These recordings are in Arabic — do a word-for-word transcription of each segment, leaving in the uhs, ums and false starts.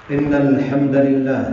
إن الحمد لله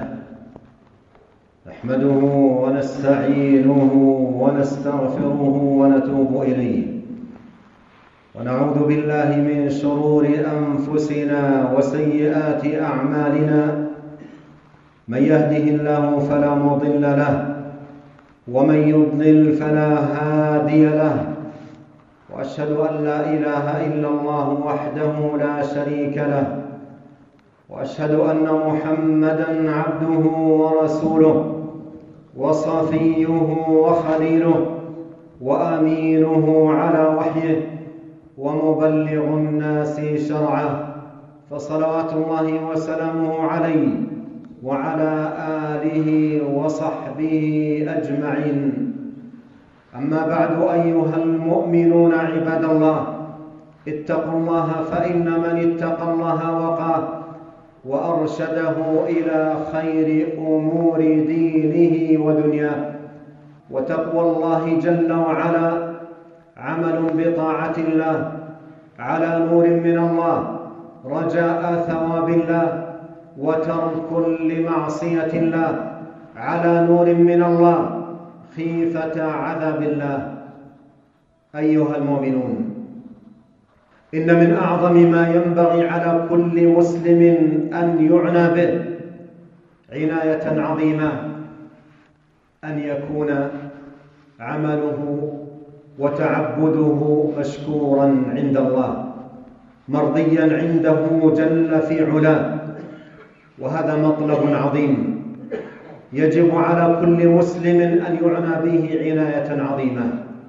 نحمده ونستعينه ونستغفره ونتوب إليه، ونعوذ بالله من شرور أنفسنا وسيئات أعمالنا. من يهده الله فلا مضل له، ومن يضلل فلا هادي له، وأشهد أن لا إله إلا الله وحده لا شريك له، وأشهد أن محمدًا عبده ورسوله وصفيه وخليله وأمينه على وحيه ومبلغ الناس شرعه، فصلوات الله وسلامه عليه وعلى آله وصحبه أجمعين. أما بعد، أيها المؤمنون عباد الله، اتقوا الله، فإن من اتقى الله وقاه وأرشده إلى خير أمور دينه ودنياه. وتقوى الله جل وعلا عمل بطاعة الله على نور من الله، رجاء ثواب الله، وترك لمعصية الله على نور من الله، خيفة عذاب الله. أيها المؤمنون، إن من أعظم ما ينبغي على كل مسلم أن يعنى به عناية عظيمة أن يكون عمله وتعبده مشكورا عند الله، مرضيا عنده جل في علاه. وهذا مطلب عظيم يجب على كل مسلم أن يعنى به عناية عظيمة.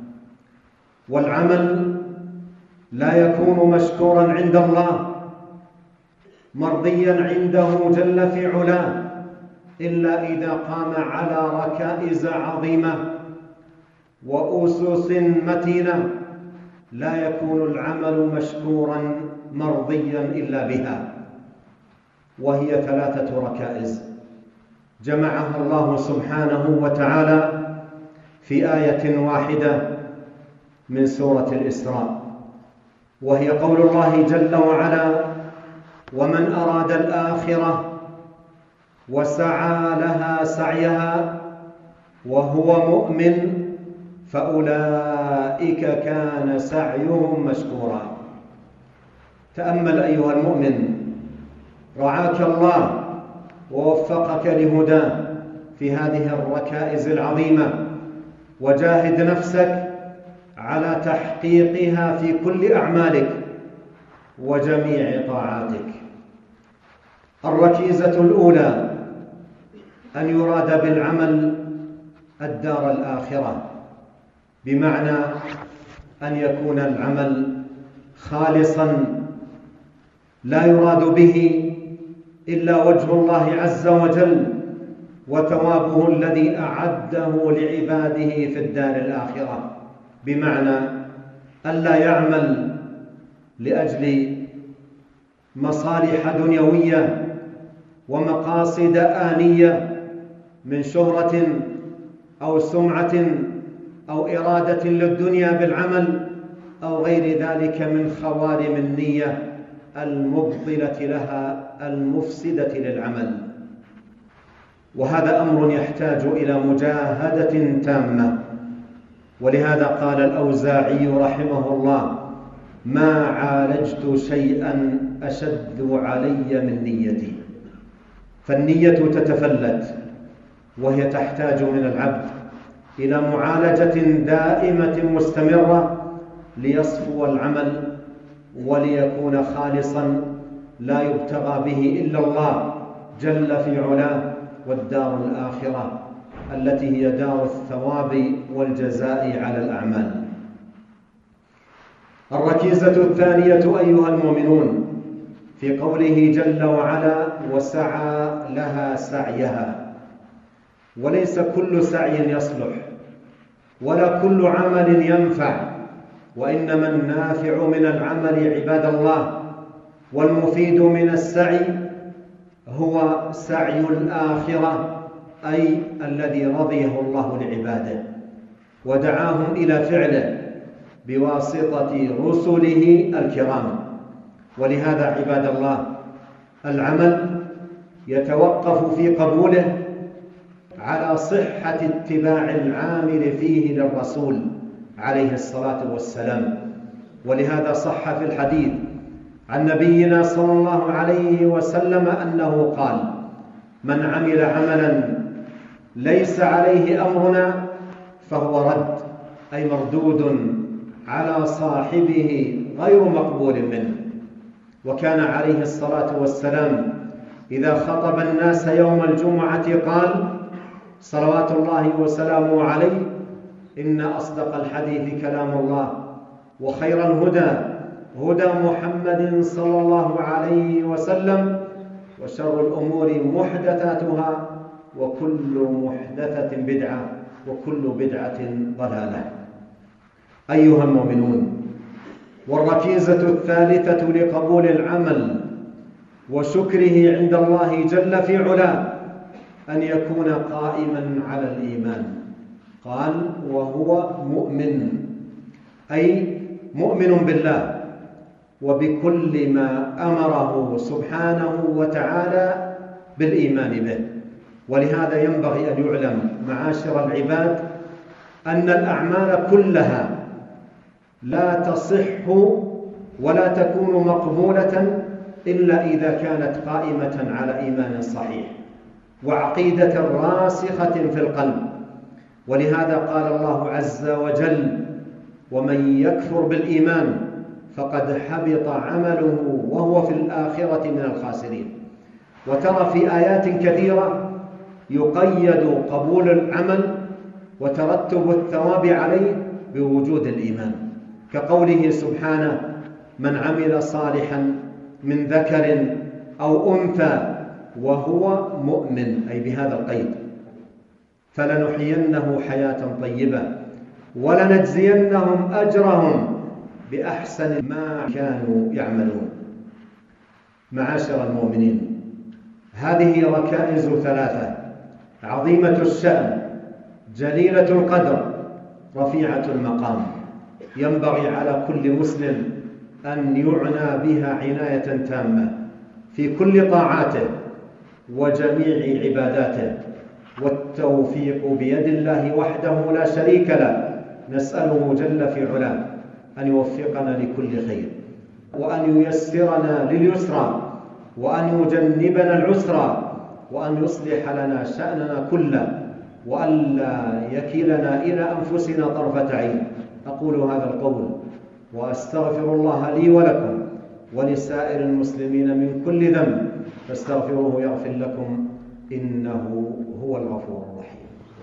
والعمل لا يكون مشكورا عند الله مرضيا عنده جل في علاه إلا إذا قام على ركائز عظيمة وأسس متينة. لا يكون العمل مشكورا مرضيا إلا بها، وهي ثلاثة ركائز جمعها الله سبحانه وتعالى في آية واحدة من سورة الإسراء، وهي قول الله جل وعلا: ومن أراد الآخرة وسعى لها سعيها وهو مؤمن فأولئك كان سعيهم مشكورا. تأمل أيها المؤمن، رعاك الله ووفقك لهداه في هذه الركائز العظيمة، وجاهد نفسك على تحقيقها في كل أعمالك وجميع طاعاتك. الركيزة الأولى أن يراد بالعمل الدار الآخرة، بمعنى أن يكون العمل خالصا لا يراد به إلا وجه الله عز وجل وثوابه الذي أعده لعباده في الدار الآخرة، بمعنى ألا يعمل لأجل مصالح دنيوية ومقاصد آنية من شهرة أو سمعة أو إرادة للدنيا بالعمل أو غير ذلك من خوارم النية المبطلة لها المفسدة للعمل. وهذا أمر يحتاج إلى مجاهدة تامة. ولهذا قال الأوزاعي رحمه الله: ما عالجت شيئا أشد علي من نيتي. فالنية تتفلت، وهي تحتاج من العبد إلى معالجة دائمة مستمرة ليصفو العمل وليكون خالصا لا يبتغى به إلا الله جل في علاه والدار الآخرة التي هي دار الثواب والجزاء على الأعمال. الركيزة الثانية أيها المؤمنون في قوله جل وعلا: وسعى لها سعيها. وليس كل سعي يصلح ولا كل عمل ينفع، وإنما النافع من العمل عباد الله والمفيد من السعي هو سعي الآخرة، أي الذي رضيه الله لعباده ودعاهم إلى فعله بواسطة رسله الكرام. ولهذا عباد الله العمل يتوقف في قبوله على صحة اتباع العامل فيه للرسول عليه الصلاة والسلام. ولهذا صح في الحديث عن نبينا صلى الله عليه وسلم أنه قال: من عمل عملا ليس عليه أمرنا فهو رد، أي مردود على صاحبه غير مقبول منه. وكان عليه الصلاة والسلام إذا خطب الناس يوم الجمعة قال صلوات الله وسلامه عليه: إن أصدق الحديث كلام الله، وخير الهدى هدى محمد صلى الله عليه وسلم، وشر الأمور محدثاتها، وكل محدثة بدعة، وكل بدعة ضلالة. أيها المؤمنون، والركيزة الثالثة لقبول العمل وشكره عند الله جل في علاه أن يكون قائما على الإيمان. قال: وهو مؤمن، أي مؤمن بالله وبكل ما أمره سبحانه وتعالى بالإيمان به. ولهذا ينبغي أن يعلم معاشر العباد أن الأعمال كلها لا تصح ولا تكون مقبولة إلا إذا كانت قائمة على إيمان صحيح وعقيدة راسخة في القلب. ولهذا قال الله عز وجل: ومن يكفر بالإيمان فقد حبط عمله وهو في الآخرة من الخاسرين. وترى في آيات كثيرة يقيد قبول العمل وترتب الثواب عليه بوجود الإيمان، كقوله سبحانه: من عمل صالحا من ذكر أو أنثى وهو مؤمن، أي بهذا القيد، فلنحيينه حياة طيبة ولنجزينهم أجرهم بأحسن ما كانوا يعملون. معاشر المؤمنين، هذه ركائز ثلاثة عظيمة الشأن، جليلة القدر، رفيعة المقام، ينبغي على كل مسلم أن يعنى بها عناية تامة في كل طاعاته وجميع عباداته، والتوفيق بيد الله وحده لا شريك له. نسأله جل في علاه أن يوفقنا لكل خير، وأن ييسرنا لليسرى، وأن يجنبنا العسرى، وأن يصلح لنا شأننا كله، وأن لا يكلنا إلى أنفسنا طرفة عين. أقول هذا القول وأستغفر الله لي ولكم ولسائر المسلمين من كل ذنب، فاستغفروه يغفر لكم، إنه هو الغفور الرحيم.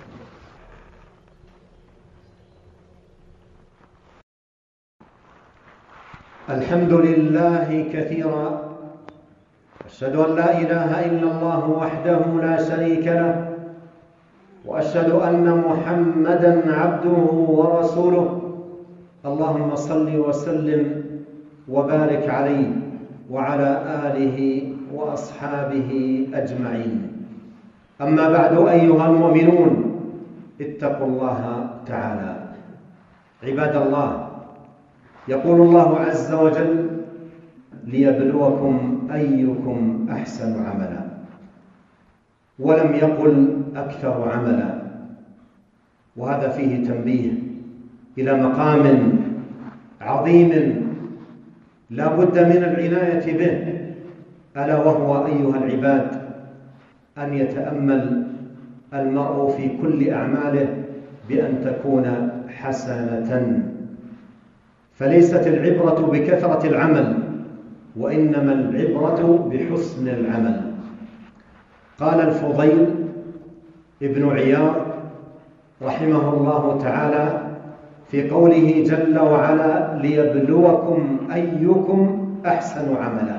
الحمد لله كثيرا، أشهد أن لا إله إلا الله وحده لا شريك له، وأشهد أن محمدًا عبده ورسوله. اللهم صل وسلم وبارك عليه وعلى آله وأصحابه أجمعين. أما بعد، أيها المؤمنون، اتقوا الله تعالى. عباد الله، يقول الله عز وجل: ليبلوكم أيكم أحسن عملا، ولم يقل أكثر عملا. وهذا فيه تنبيه إلى مقام عظيم لا بد من العناية به، ألا وهو أيها العباد أن يتأمل المرء في كل أعماله بأن تكون حسنة. فليست العبرة بكثرة العمل، وإنما العبرة بحسن العمل. قال الفضيل ابن عياض رحمه الله تعالى في قوله جل وعلا: ليبلوكم أيكم أحسن عملا،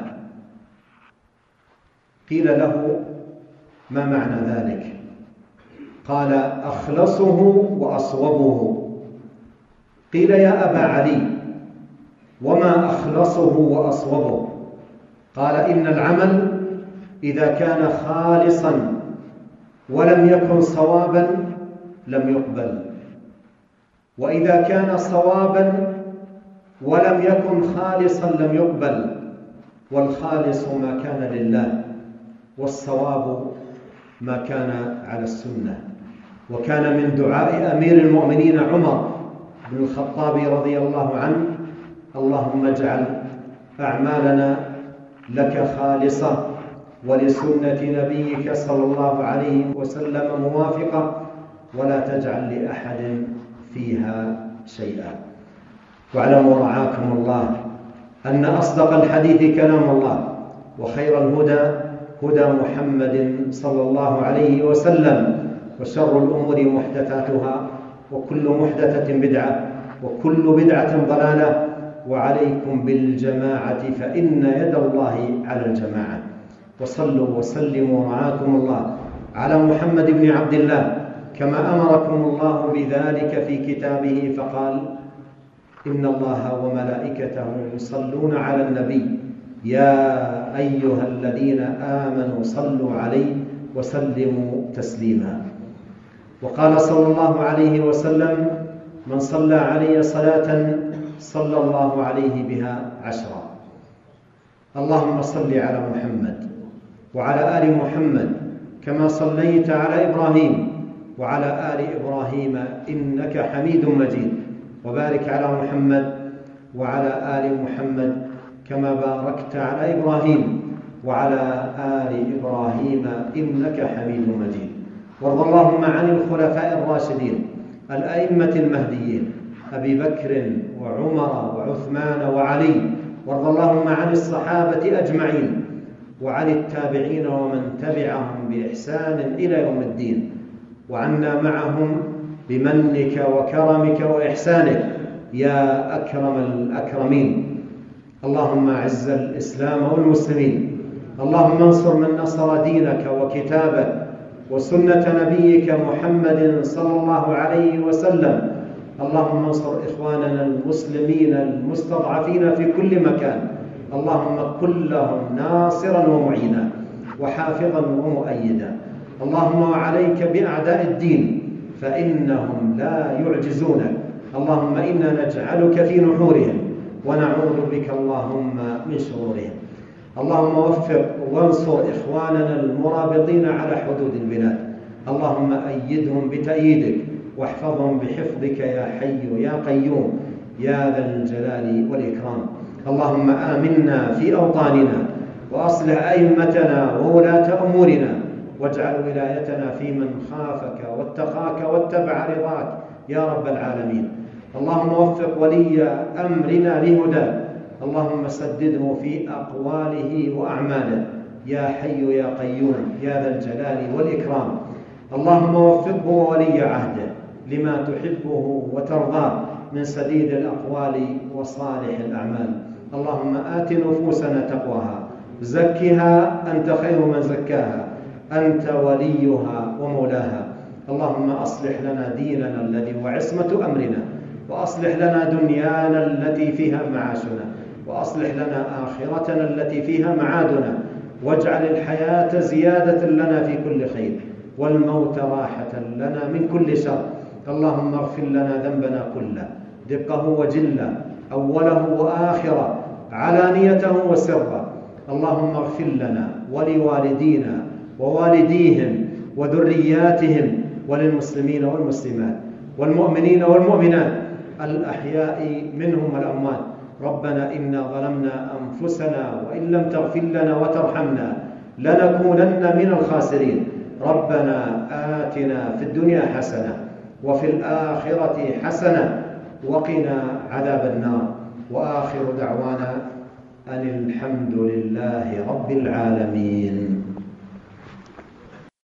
قيل له: ما معنى ذلك؟ قال: أخلصه وأصوبه. قيل: يا أبا علي، وما أخلصه وأصوبه؟ قال: إن العمل إذا كان خالصا ولم يكن صوابا لم يقبل، وإذا كان صوابا ولم يكن خالصا لم يقبل. والخالص ما كان لله، والصواب ما كان على السنة. وكان من دعاء أمير المؤمنين عمر بن الخطاب رضي الله عنه: اللهم اجعل أعمالنا لك خالصة ولسنة نبيك صلى الله عليه وسلم موافقة، ولا تجعل لأحد فيها شيئا. واعلموا رعاكم الله أن أصدق الحديث كلام الله، وخير الهدى هدى محمد صلى الله عليه وسلم، وشر الأمور محدثاتها، وكل محدثة بدعة، وكل بدعة ضلالة. وعليكم بالجماعة فإن يد الله على الجماعة. وصلوا وسلموا رعاكم الله على محمد بن عبد الله كما أمركم الله بذلك في كتابه، فقال: إن الله وملائكته يصلون على النبي يا أيها الذين آمنوا صلوا عليه وسلموا تسليما. وقال صلى الله عليه وسلم: من صلى علي صلاة صلى الله عليه بها عشرا. اللهم صل على محمد وعلى آل محمد كما صليت على إبراهيم وعلى آل إبراهيم إنك حميد مجيد، وبارك على محمد وعلى آل محمد كما باركت على إبراهيم وعلى آل إبراهيم إنك حميد مجيد. وارض اللهم عن الخلفاء الراشدين الأئمة المهديين أبي بكر وعمر وعثمان وعلي، وارض اللهم عن الصحابة أجمعين وعن التابعين ومن تبعهم بإحسان إلى يوم الدين، وعنا معهم بمنك وكرمك وإحسانك يا أكرم الأكرمين. اللهم أعز الإسلام والمسلمين، اللهم انصر من نصر دينك وكتابك وسنة نبيك محمد صلى الله عليه وسلم. اللهم انصر إخواننا المسلمين المستضعفين في كل مكان، اللهم كن لهم ناصرا ومعينا وحافظا ومؤيدا. اللهم عليك بأعداء الدين فإنهم لا يعجزونك. اللهم إنا نجعلك في نحورهم ونعوذ بك اللهم من شرورهم. اللهم وفق وانصر إخواننا المرابطين على حدود البلاد، اللهم أيدهم بتأييدك واحفظهم بحفظك يا حي يا قيوم يا ذا الجلال والإكرام. اللهم آمنا في أوطاننا وأصلح أئمتنا وولاة أمورنا، واجعل ولايتنا في من خافك واتقاك واتبع رضاك يا رب العالمين. اللهم وفق ولي أمرنا لهداك، اللهم سدده في أقواله وأعماله يا حي يا قيوم يا ذا الجلال والإكرام. اللهم وفقه وولي عهده لما تحبه وترضاه من سديد الأقوال وصالح الأعمال. اللهم آت نفوسنا تقواها، زكها أنت خير من زكاها، أنت وليها ومولاها. اللهم أصلح لنا ديننا الذي هو عصمة أمرنا، وأصلح لنا دنيانا التي فيها معاشنا، وأصلح لنا آخرتنا التي فيها معادنا، واجعل الحياة زيادة لنا في كل خير والموت راحة لنا من كل شر. اللهم اغفر لنا ذنبنا كله، دقه وجله، أوله وآخره، علانيته وسره. اللهم اغفر لنا ولوالدينا ووالديهم وذرياتهم وللمسلمين والمسلمات والمؤمنين والمؤمنات الأحياء منهم والأموات. ربنا إنا ظلمنا أنفسنا وإن لم تغفر لنا وترحمنا لنكونن من الخاسرين. ربنا آتنا في الدنيا حسنة وفي الآخرة حسنة وقنا عذاب النار. وآخر دعوانا أن الحمد لله رب العالمين.